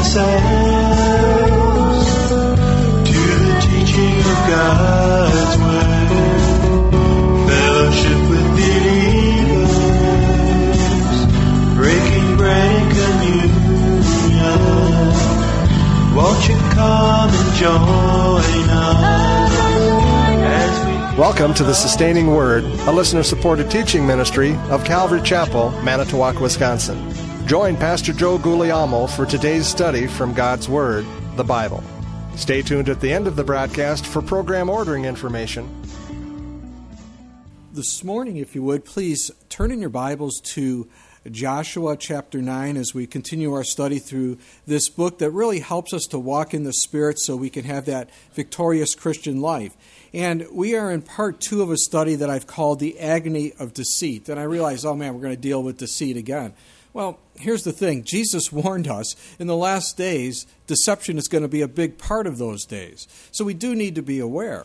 ourselves to the teaching of God's Word. Fellowship with believers, breaking bread and communion. Won't you come and join us as we... Welcome to the Sustaining Word, a listener-supported teaching ministry of Calvary Chapel, Manitowoc, Wisconsin. Join Pastor Joe Guglielmo for today's study from God's Word, the Bible. Stay tuned at the end of the broadcast for program ordering information. This morning, if you would, please turn in your Bibles to Joshua chapter 9 as we continue our study through this book that really helps us to walk in the Spirit so we can have that victorious Christian life. And we are in part 2 of a study that I've called The Agony of Deceit. And I realize, oh man, we're going to deal with deceit again. Well, here's the thing. Jesus warned us in the last days, deception is going to be a big part of those days. So we do need to be aware.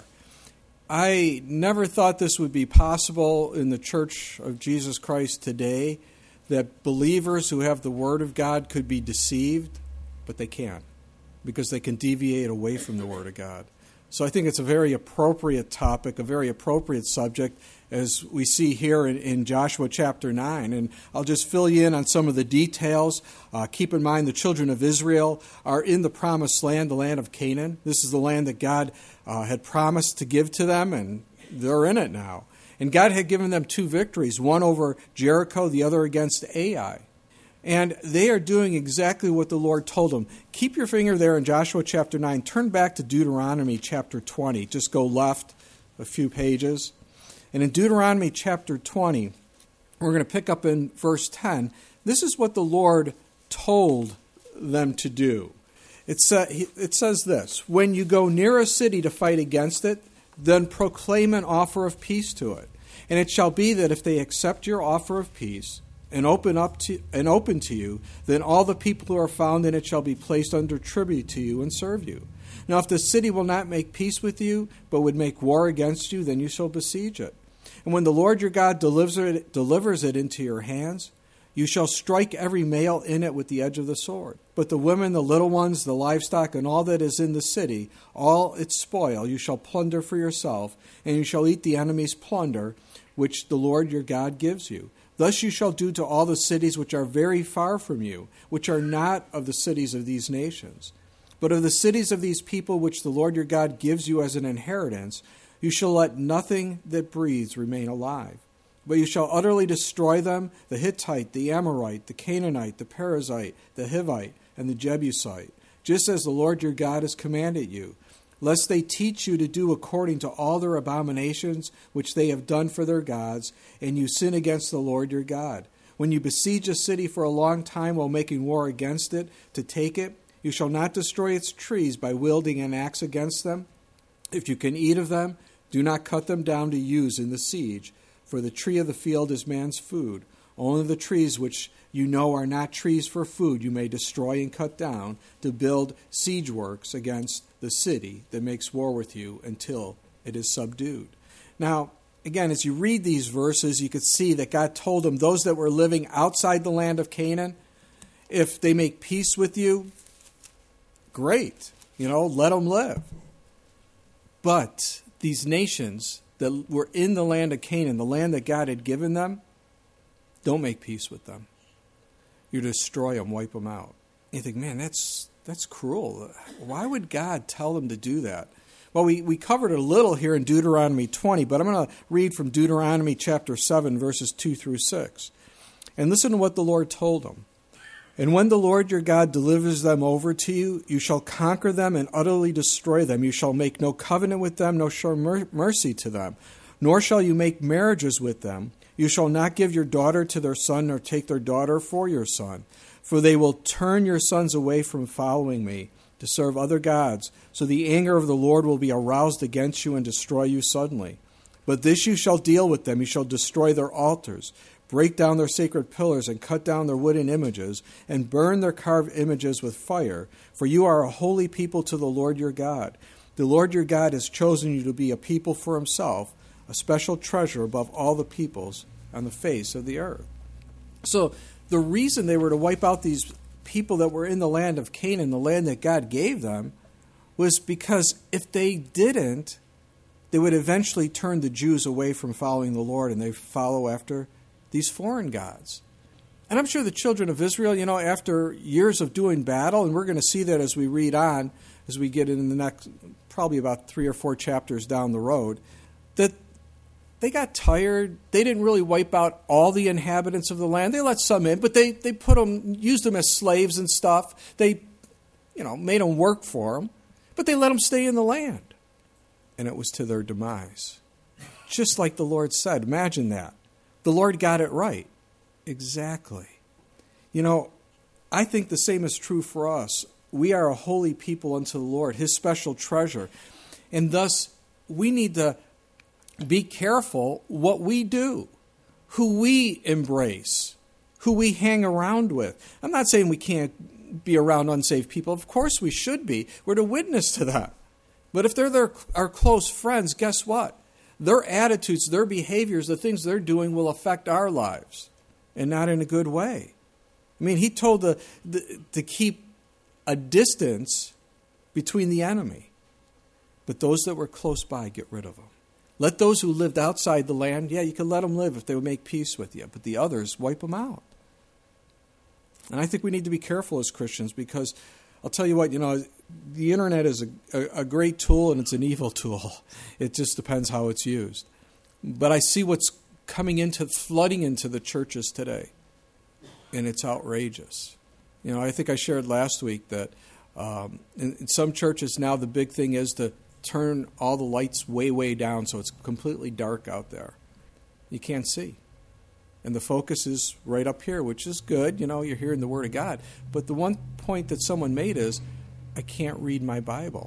I never thought this would be possible in the Church of Jesus Christ today, that believers who have the Word of God could be deceived, but they can, because they can deviate away from the Word of God. So I think it's a very appropriate topic, a very appropriate subject, as we see here in Joshua chapter 9. And I'll just fill you in on some of the details. Keep in mind the children of Israel are in the promised land, the land of Canaan. This is the land that God had promised to give to them, and they're in it now. And God had given them 2 victories, one over Jericho, the other against Ai. And they are doing exactly what the Lord told them. Keep your finger there in Joshua chapter 9. Turn back to Deuteronomy chapter 20. Just go left a few pages. And in Deuteronomy chapter 20, we're going to pick up in verse 10. This is what the Lord told them to do. It says this: when you go near a city to fight against it, then proclaim an offer of peace to it. And it shall be that if they accept your offer of peace, and open to you, then all the people who are found in it shall be placed under tribute to you and serve you. Now if the city will not make peace with you, but would make war against you, then you shall besiege it. And when the Lord your God delivers it into your hands, you shall strike every male in it with the edge of the sword. But the women, the little ones, the livestock, and all that is in the city, all its spoil, you shall plunder for yourself, and you shall eat the enemy's plunder, which the Lord your God gives you. Thus you shall do to all the cities which are very far from you, which are not of the cities of these nations. But of the cities of these people which the Lord your God gives you as an inheritance, you shall let nothing that breathes remain alive. But you shall utterly destroy them, the Hittite, the Amorite, the Canaanite, the Perizzite, the Hivite, and the Jebusite, just as the Lord your God has commanded you, lest they teach you to do according to all their abominations which they have done for their gods, and you sin against the Lord your God. When you besiege a city for a long time while making war against it, to take it, you shall not destroy its trees by wielding an axe against them. If you can eat of them, do not cut them down to use in the siege, for the tree of the field is man's food. Only the trees which you know are not trees for food you may destroy and cut down to build siege works against the city that makes war with you until it is subdued. Now, again, as you read these verses, you could see that God told them, those that were living outside the land of Canaan, if they make peace with you, great, let them live. But these nations that were in the land of Canaan, the land that God had given them, don't make peace with them. You destroy them, wipe them out. And you think, man, that's cruel. Why would God tell them to do that? Well, we covered it a little here in Deuteronomy 20, but I'm going to read from Deuteronomy chapter 7, verses 2 through 6. And listen to what the Lord told them. And when the Lord your God delivers them over to you, you shall conquer them and utterly destroy them. You shall make no covenant with them, nor show mercy to them, nor shall you make marriages with them. You shall not give your daughter to their son, nor take their daughter for your son. For they will turn your sons away from following me to serve other gods. So the anger of the Lord will be aroused against you and destroy you suddenly. But this you shall deal with them. You shall destroy their altars, break down their sacred pillars, and cut down their wooden images, and burn their carved images with fire. For you are a holy people to the Lord your God. The Lord your God has chosen you to be a people for himself, a special treasure above all the peoples on the face of the earth. So the reason they were to wipe out these people that were in the land of Canaan, the land that God gave them, was because if they didn't, they would eventually turn the Jews away from following the Lord, and they follow after these foreign gods. And I'm sure the children of Israel, after years of doing battle, and we're going to see that as we read on, as we get in the next, probably about 3 or 4 chapters down the road, that they got tired. They didn't really wipe out all the inhabitants of the land. They let some in, but they used them as slaves and stuff. They, made them work for them, but they let them stay in the land. And it was to their demise. Just like the Lord said. Imagine that. The Lord got it right. Exactly. I think the same is true for us. We are a holy people unto the Lord, His special treasure. And thus, we need to be careful what we do, who we embrace, who we hang around with. I'm not saying we can't be around unsaved people. Of course we should be. We're to witness to that. But if they're our close friends, guess what? Their attitudes, their behaviors, the things they're doing will affect our lives, and not in a good way. I mean, He told to keep a distance between the enemy. But those that were close by, get rid of them. Let those who lived outside the land, you can let them live if they would make peace with you. But the others, wipe them out. And I think we need to be careful as Christians, because I'll tell you what, the internet is a great tool and it's an evil tool. It just depends how it's used. But I see what's flooding into the churches today. And it's outrageous. I think I shared last week that in some churches now the big thing is to turn all the lights way, way down so it's completely dark out there. You can't see. And the focus is right up here, which is good. You're hearing the Word of God. But the one point that someone made is, I can't read my Bible.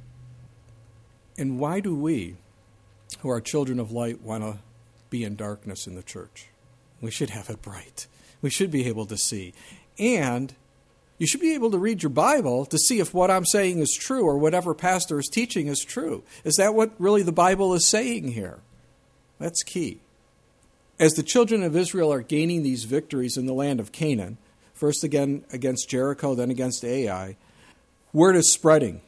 And why do we, who are children of light, want to be in darkness in the church? We should have it bright. We should be able to see. And you should be able to read your Bible to see if what I'm saying is true or whatever pastor is teaching is true. Is that what really the Bible is saying here? That's key. As the children of Israel are gaining these victories in the land of Canaan, first again against Jericho, then against Ai, word is spreading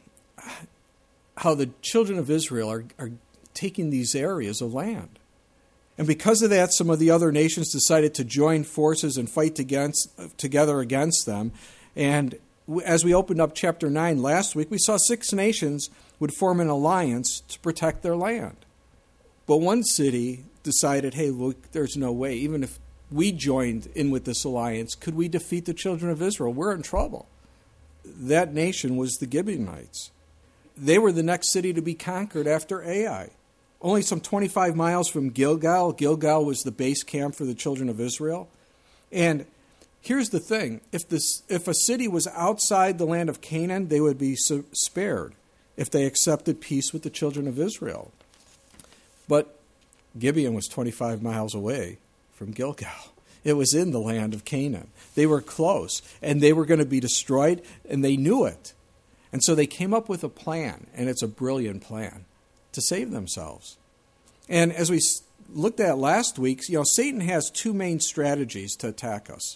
how the children of Israel are taking these areas of land. And because of that, some of the other nations decided to join forces and fight together against them. And as we opened up chapter 9 last week, we saw 6 nations would form an alliance to protect their land. But one city decided, hey, look, there's no way. Even if we joined in with this alliance, could we defeat the children of Israel? We're in trouble. That nation was the Gibeonites. They were the next city to be conquered after Ai. Only some 25 miles from Gilgal. Gilgal was the base camp for the children of Israel. And here's the thing. If a city was outside the land of Canaan, they would be spared if they accepted peace with the children of Israel. But Gibeon was 25 miles away from Gilgal. It was in the land of Canaan. They were close, and they were going to be destroyed, and they knew it. And so they came up with a plan, and it's a brilliant plan, to save themselves. And as we looked at last week, Satan has 2 main strategies to attack us.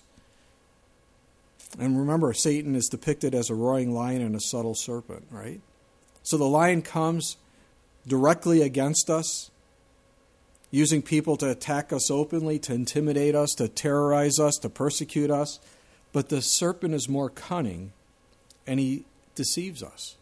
And remember, Satan is depicted as a roaring lion and a subtle serpent, right? So the lion comes directly against us, using people to attack us openly, to intimidate us, to terrorize us, to persecute us. But the serpent is more cunning, and he deceives us.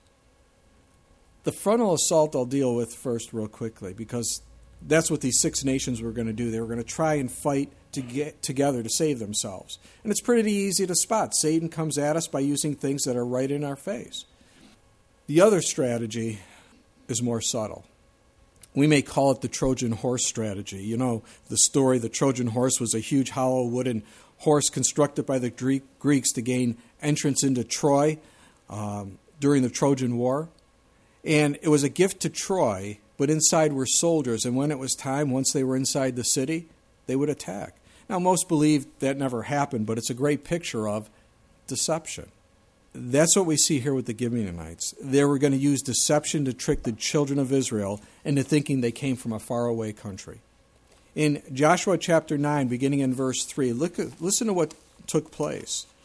The frontal assault I'll deal with first real quickly, because that's what these 6 nations were going to do. They were going to try and fight to get together to save themselves. And it's pretty easy to spot. Satan comes at us by using things that are right in our face. The other strategy is more subtle. We may call it the Trojan horse strategy. The story, the Trojan horse was a huge hollow wooden horse constructed by the Greeks to gain entrance into Troy during the Trojan War. And it was a gift to Troy, but inside were soldiers. And when it was time, once they were inside the city, they would attack. Now, most believe that never happened, but it's a great picture of deception. That's what we see here with the Gibeonites. They were going to use deception to trick the children of Israel into thinking they came from a faraway country. In Joshua chapter 9, beginning in verse 3, listen to what took place.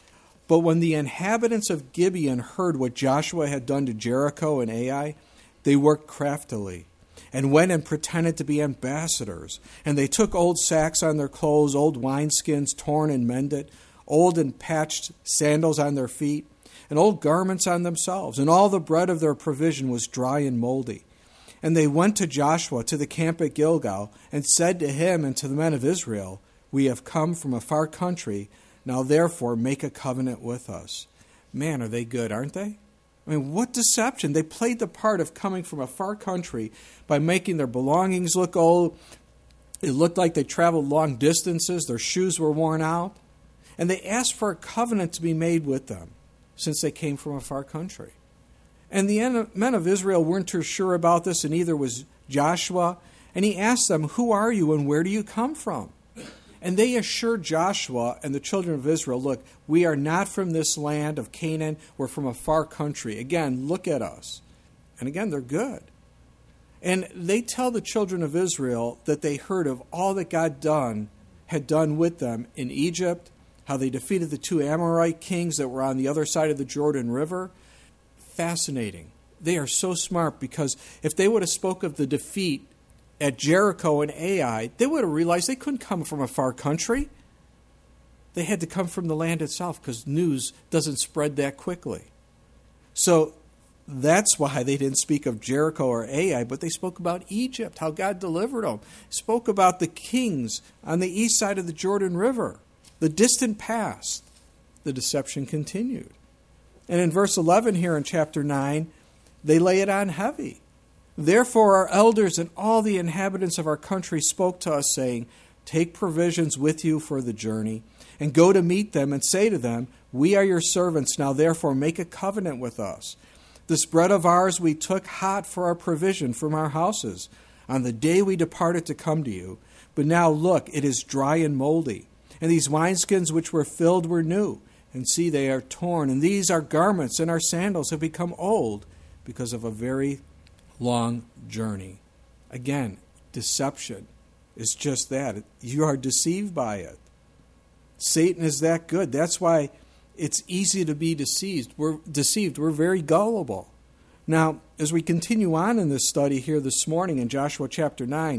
But when the inhabitants of Gibeon heard what Joshua had done to Jericho and Ai, they worked craftily and went and pretended to be ambassadors. And they took old sacks on their clothes, old wineskins torn and mended, old and patched sandals on their feet, and old garments on themselves. And all the bread of their provision was dry and moldy. And they went to Joshua to the camp at Gilgal, and said to him and to the men of Israel, "We have come from a far country. Now therefore make a covenant with us." Man, are they good, aren't they? I mean, what deception. They played the part of coming from a far country by making their belongings look old. It looked like they traveled long distances. Their shoes were worn out. And they asked for a covenant to be made with them, since they came from a far country. And the men of Israel weren't too sure about this, and neither was Joshua. And he asked them, "Who are you and where do you come from?" And they assured Joshua and the children of Israel, "Look, we are not from this land of Canaan. We're from a far country. Again, look at us." And again, they're good. And they tell the children of Israel that they heard of all that God had done with them in Egypt, how they defeated the 2 Amorite kings that were on the other side of the Jordan River. Fascinating. They are so smart, because if they would have spoke of the defeat at Jericho and Ai, they would have realized they couldn't come from a far country. They had to come from the land itself, because news doesn't spread that quickly. So that's why they didn't speak of Jericho or Ai, but they spoke about Egypt, how God delivered them. Spoke about the kings on the east side of the Jordan River, the distant past. The deception continued. And in verse 11 here in chapter 9, they lay it on heavy. "Therefore our elders and all the inhabitants of our country spoke to us, saying, 'Take provisions with you for the journey, and go to meet them, and say to them, We are your servants, now therefore make a covenant with us. This bread of ours we took hot for our provision from our houses, on the day we departed to come to you. But now look, it is dry and moldy. And these wineskins which were filled were new, and see, they are torn. And these our garments and our sandals have become old, because of a very long journey.'" Again, deception is just that. You are deceived by it. Satan is that good. That's why it's easy to be deceived. We're very gullible. Now, as we continue on in this study here this morning in Joshua chapter 9,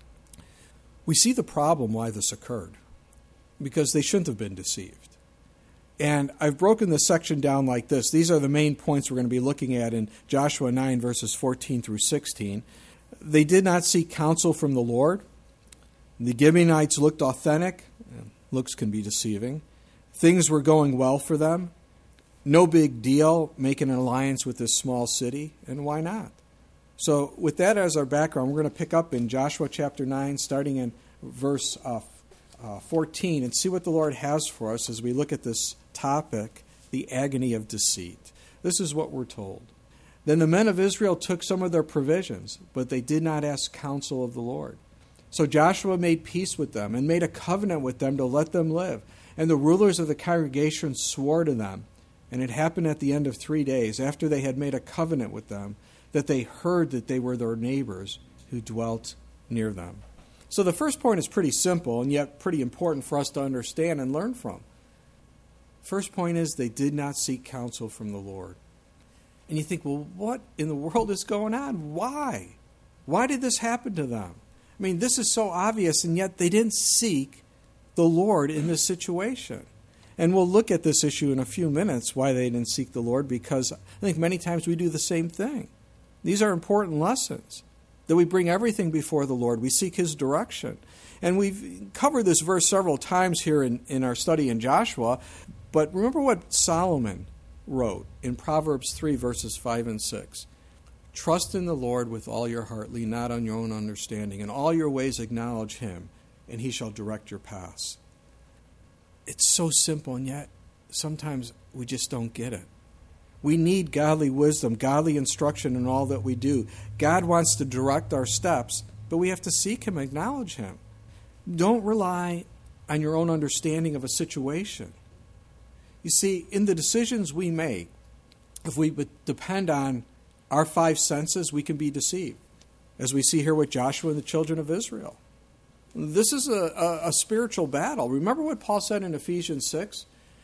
we see the problem why this occurred, because they shouldn't have been deceived. And I've broken this section down like this. These are the main points we're going to be looking at in Joshua 9, verses 14 through 16. They did not seek counsel from the Lord. The Gibeonites looked authentic. Looks can be deceiving. Things were going well for them. No big deal making an alliance with this small city, and why not? So with that as our background, we're going to pick up in Joshua chapter 9, starting in verse 14, and see what the Lord has for us as we look at this topic, the agony of deceit. This is what we're told. "Then the men of Israel took some of their provisions, but they did not ask counsel of the Lord. So Joshua made peace with them and made a covenant with them to let them live. And the rulers of the congregation swore to them. And it happened at the end of 3 days, after they had made a covenant with them, that they heard that they were their neighbors who dwelt near them." So the first point is pretty simple, and yet pretty important for us to understand and learn from. First point is they did not seek counsel from the Lord. And you think, well, what in the world is going on? Why? Why did this happen to them? I mean, this is so obvious, and yet they didn't seek the Lord in this situation. And we'll look at this issue in a few minutes, why they didn't seek the Lord, because I think many times we do the same thing. These are important lessons, that we bring everything before the Lord. We seek His direction. And we've covered this verse several times here in our study in Joshua, but remember what Solomon wrote in Proverbs 3, verses 5 and 6. "Trust in the Lord with all your heart, lean not on your own understanding. In all your ways acknowledge Him, and He shall direct your paths." It's so simple, and yet sometimes we just don't get it. We need godly wisdom, godly instruction in all that we do. God wants to direct our steps, but we have to seek Him, acknowledge Him. Don't rely on your own understanding of a situation. You see, in the decisions we make, if we depend on our 5 senses, we can be deceived, as we see here with Joshua and the children of Israel. This is a spiritual battle. Remember what Paul said in Ephesians 6?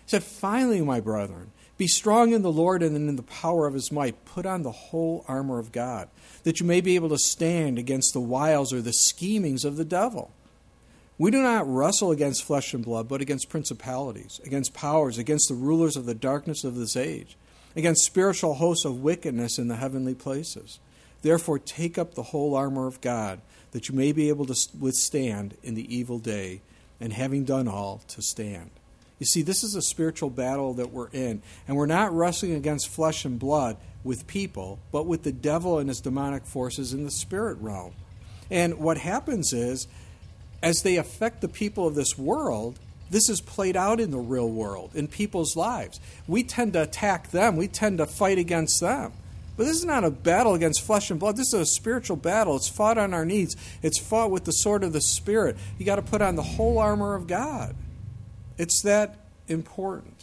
He said, finally, my brethren, be strong in the Lord and in the power of his might. Put on the whole armor of God, that you may be able to stand against the wiles or the schemings of the devil. We do not wrestle against flesh and blood, but against principalities, against powers, against the rulers of the darkness of this age, against spiritual hosts of wickedness in the heavenly places. Therefore take up the whole armor of God, that you may be able to withstand in the evil day, and having done all, to stand. You see, this is a spiritual battle that we're in, and we're not wrestling against flesh and blood with people, but with the devil and his demonic forces in the spirit realm. And what happens is, as they affect the people of this world, this is played out in the real world, in people's lives. We tend to attack them. We tend to fight against them. But this is not a battle against flesh and blood. This is a spiritual battle. It's fought on our knees. It's fought with the sword of the Spirit. You got to put on the whole armor of God. It's that important.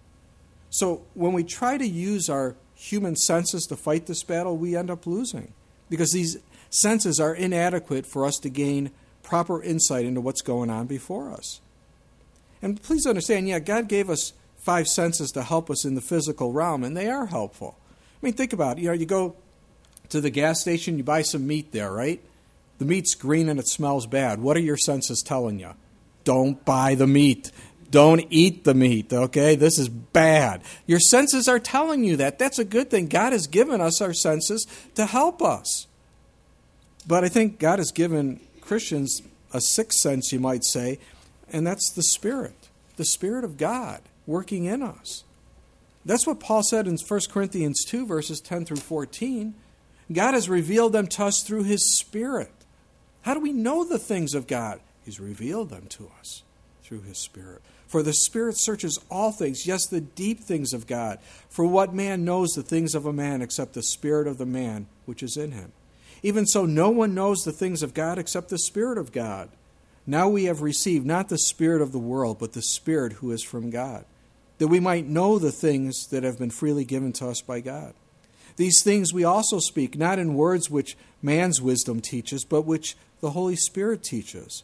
So when we try to use our human senses to fight this battle, we end up losing, because these senses are inadequate for us to gain proper insight into what's going on before us. And please understand, God gave us 5 senses to help us in the physical realm, and they are helpful. I mean, think about it. You go to the gas station, you buy some meat there, right? The meat's green and it smells bad. What are your senses telling you? Don't buy the meat. Don't eat the meat, okay? This is bad. Your senses are telling you that. That's a good thing. God has given us our senses to help us. But I think God has given Christians a 6th sense, you might say, and that's the Spirit of God working in us. That's what Paul said in 1 Corinthians 2, verses 10 through 14. God has revealed them to us through his Spirit. How do we know the things of God? He's revealed them to us through his Spirit. For the Spirit searches all things, yes, the deep things of God. For what man knows the things of a man except the Spirit of the man which is in him? Even so, no one knows the things of God except the Spirit of God. Now we have received not the spirit of the world, but the Spirit who is from God, that we might know the things that have been freely given to us by God. These things we also speak, not in words which man's wisdom teaches, but which the Holy Spirit teaches,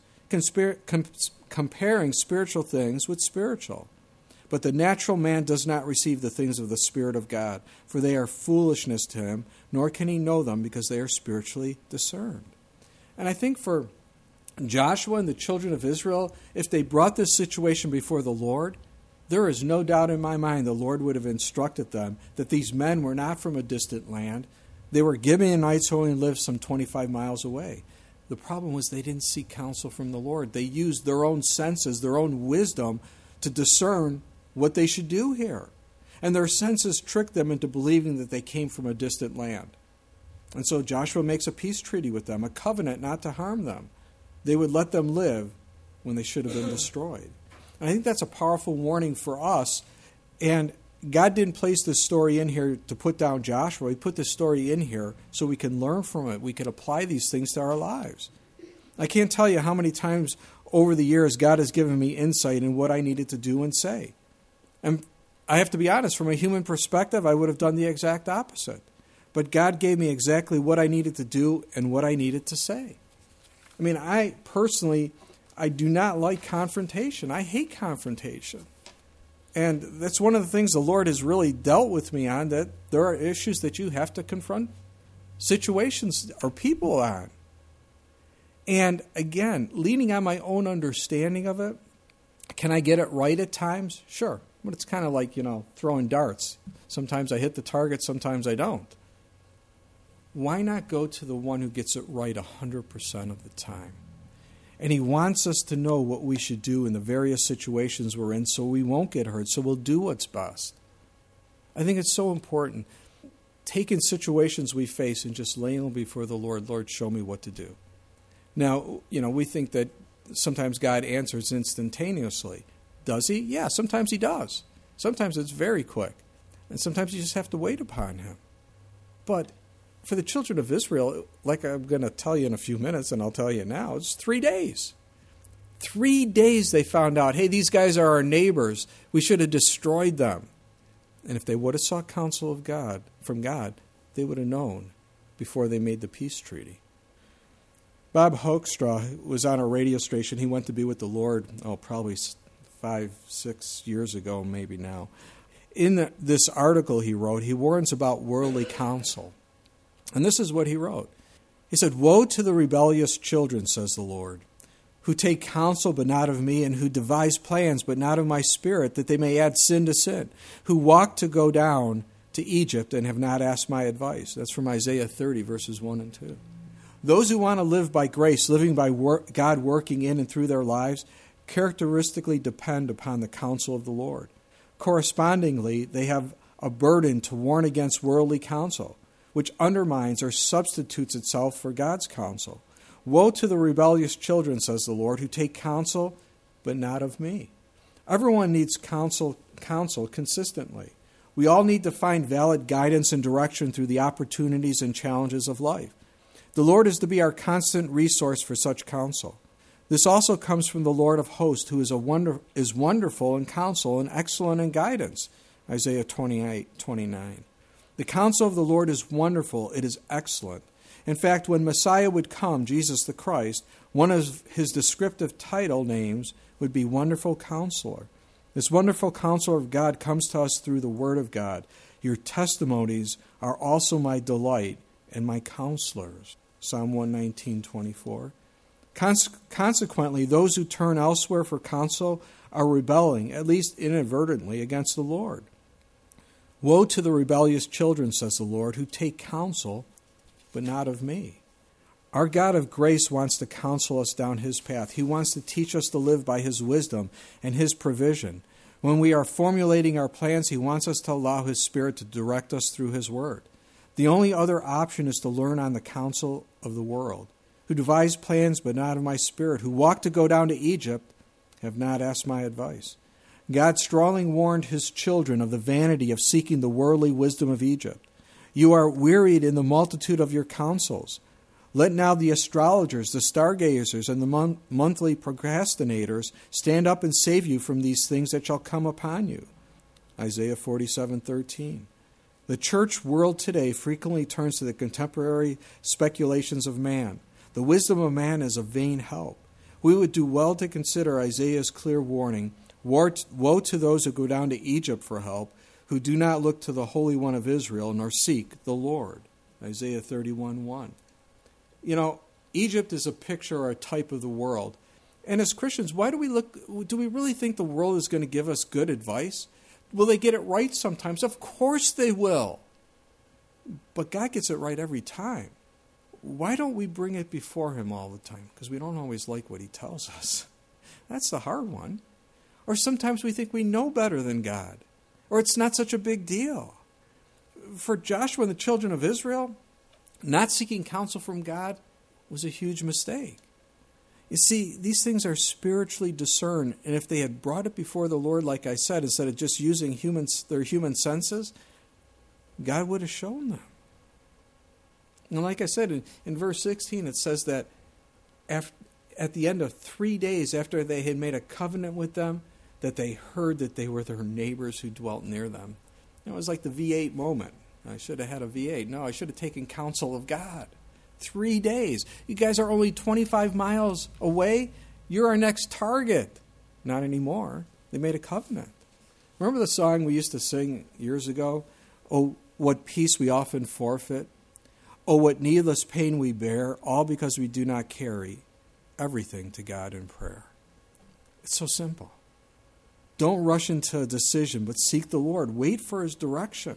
comparing spiritual things with spiritual. But the natural man does not receive the things of the Spirit of God, for they are foolishness to him, nor can he know them, because they are spiritually discerned. And I think for Joshua and the children of Israel, if they brought this situation before the Lord, there is no doubt in my mind the Lord would have instructed them that these men were not from a distant land. They were Gibeonites who only lived some 25 miles away. The problem was they didn't seek counsel from the Lord. They used their own senses, their own wisdom to discern what they should do here. And their senses tricked them into believing that they came from a distant land. And so Joshua makes a peace treaty with them, a covenant not to harm them. They would let them live when they should have been destroyed. And I think that's a powerful warning for us. And God didn't place this story in here to put down Joshua. He put this story in here so we can learn from it. We can apply these things to our lives. I can't tell you how many times over the years God has given me insight in what I needed to do and say. And I have to be honest, from a human perspective, I would have done the exact opposite. But God gave me exactly what I needed to do and what I needed to say. I mean, I do not like confrontation. I hate confrontation. And that's one of the things the Lord has really dealt with me on, that there are issues that you have to confront situations or people on. And again, leaning on my own understanding of it, can I get it right at times? Sure. But it's kind of like, throwing darts. Sometimes I hit the target, sometimes I don't. Why not go to the one who gets it right 100% of the time? And he wants us to know what we should do in the various situations we're in so we won't get hurt, so we'll do what's best. I think it's so important. Taking situations we face and just laying them before the Lord, Lord, show me what to do. Now, we think that sometimes God answers instantaneously. Does he? Yeah, sometimes he does. Sometimes it's very quick. And sometimes you just have to wait upon him. But for the children of Israel, like I'm going to tell you in a few minutes, and I'll tell you now, it's 3 days. 3 days they found out, hey, these guys are our neighbors. We should have destroyed them. And if they would have sought counsel of God, from God, they would have known before they made the peace treaty. Bob Hoekstra was on a radio station. He went to be with the Lord, probably 5-6 years ago, maybe now. In this article he wrote, he warns about worldly counsel. And this is what he wrote. He said, "Woe to the rebellious children, says the Lord, who take counsel but not of me, and who devise plans but not of my spirit, that they may add sin to sin, who walk to go down to Egypt and have not asked my advice." That's from Isaiah 30, verses 1 and 2. Those who want to live by grace, living by God working in and through their lives, characteristically depend upon the counsel of the Lord. Correspondingly, they have a burden to warn against worldly counsel, which undermines or substitutes itself for God's counsel. "Woe to the rebellious children, says the Lord, who take counsel, but not of me." Everyone needs counsel consistently. We all need to find valid guidance and direction through the opportunities and challenges of life. The Lord is to be our constant resource for such counsel. This also comes from the Lord of hosts, who is wonderful in counsel and excellent in guidance. Isaiah 28:29. The counsel of the Lord is wonderful. It is excellent. In fact, when Messiah would come, Jesus the Christ, one of his descriptive title names would be Wonderful Counselor. This wonderful counselor of God comes to us through the Word of God. "Your testimonies are also my delight and my counselors." Psalm 119:24. Consequently, those who turn elsewhere for counsel are rebelling, at least inadvertently, against the Lord. "Woe to the rebellious children, says the Lord, who take counsel, but not of me." Our God of grace wants to counsel us down His path. He wants to teach us to live by His wisdom and His provision. When we are formulating our plans, He wants us to allow His Spirit to direct us through His Word. The only other option is to learn on the counsel of the world, who devise plans but not of my Spirit, who walk to go down to Egypt, have not asked my advice. God strongly warned His children of the vanity of seeking the worldly wisdom of Egypt. "You are wearied in the multitude of your counsels. Let now the astrologers, the stargazers, and the monthly procrastinators stand up and save you from these things that shall come upon you." Isaiah 47:13. The church world today frequently turns to the contemporary speculations of man. The wisdom of man is a vain help. We would do well to consider Isaiah's clear warning, "Woe to those who go down to Egypt for help, who do not look to the Holy One of Israel, nor seek the Lord." Isaiah 31:1. You know, Egypt is a picture or a type of the world. And as Christians, do we really think the world is going to give us good advice? Will they get it right sometimes? Of course they will. But God gets it right every time. Why don't we bring it before Him all the time? Because we don't always like what He tells us. That's the hard one. Or sometimes we think we know better than God. Or it's not such a big deal. For Joshua and the children of Israel, not seeking counsel from God was a huge mistake. You see, these things are spiritually discerned, and if they had brought it before the Lord, like I said, instead of just using their human senses, God would have shown them. And like I said, in verse 16, it says that at the end of 3 days after they had made a covenant with them, that they heard that they were their neighbors who dwelt near them. It was like the V8 moment. I should have had a V8. No, I should have taken counsel of God. 3 days. You guys are only 25 miles away. You're our next target. Not anymore. They made a covenant. Remember the song we used to sing years ago? "Oh, what peace we often forfeit. Oh, what needless pain we bear, all because we do not carry everything to God in prayer." It's so simple. Don't rush into a decision, but seek the Lord. Wait for His direction.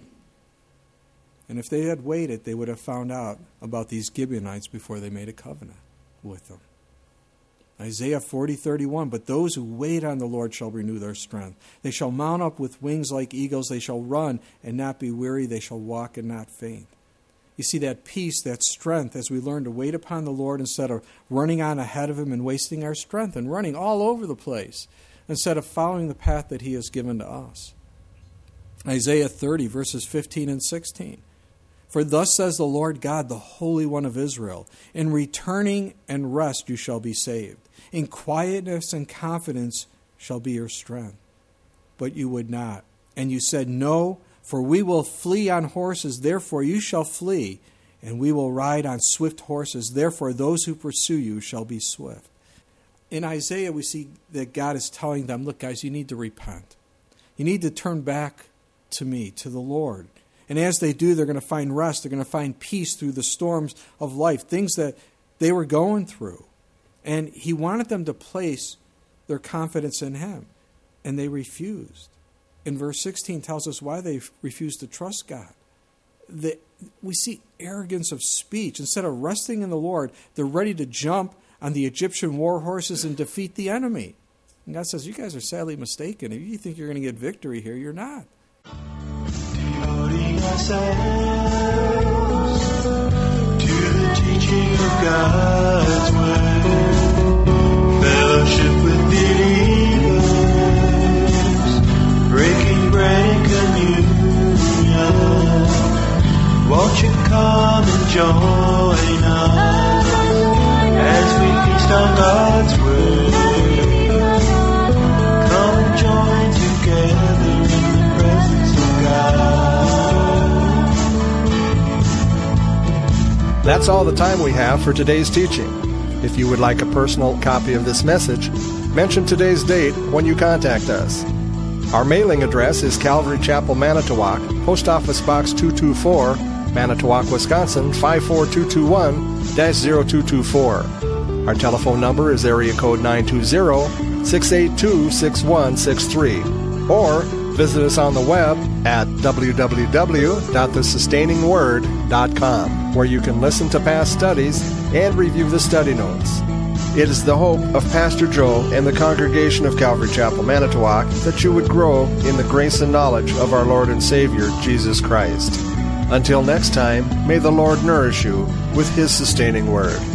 And if they had waited, they would have found out about these Gibeonites before they made a covenant with them. Isaiah 40:31, "But those who wait on the Lord shall renew their strength. They shall mount up with wings like eagles. They shall run and not be weary. They shall walk and not faint." You see that peace, that strength, as we learn to wait upon the Lord instead of running on ahead of Him and wasting our strength and running all over the place, instead of following the path that He has given to us. Isaiah 30, verses 15 and 16. "For thus says the Lord God, the Holy One of Israel, in returning and rest you shall be saved. In quietness and confidence shall be your strength. But you would not. And you said, No, for we will flee on horses, therefore you shall flee. And we will ride on swift horses, therefore those who pursue you shall be swift." In Isaiah, we see that God is telling them, look, guys, you need to repent. You need to turn back to me, to the Lord. And as they do, they're going to find rest. They're going to find peace through the storms of life, things that they were going through. And he wanted them to place their confidence in him, and they refused. And verse 16 tells us why they refused to trust God. We see arrogance of speech. Instead of resting in the Lord, they're ready to jump on the Egyptian war horses and defeat the enemy. And God says, you guys are sadly mistaken. If you think you're going to get victory here, you're not. Devoting ourselves to the teaching of God's word, fellowship with believers, breaking bread and communion. Won't you come and join us as we feast on God's word? Come and join together in the presence of God. That's all the time we have for today's teaching. If you would like a personal copy of this message, mention today's date when you contact us. Our mailing address is Calvary Chapel, Manitowoc, Post Office Box 224, Manitowoc, Wisconsin 54221-0224. Our telephone number is area code 920-682-6163. Or visit us on the web at www.thesustainingword.com, where you can listen to past studies and review the study notes. It is the hope of Pastor Joe and the congregation of Calvary Chapel, Manitowoc, that you would grow in the grace and knowledge of our Lord and Savior, Jesus Christ. Until next time, may the Lord nourish you with His sustaining word.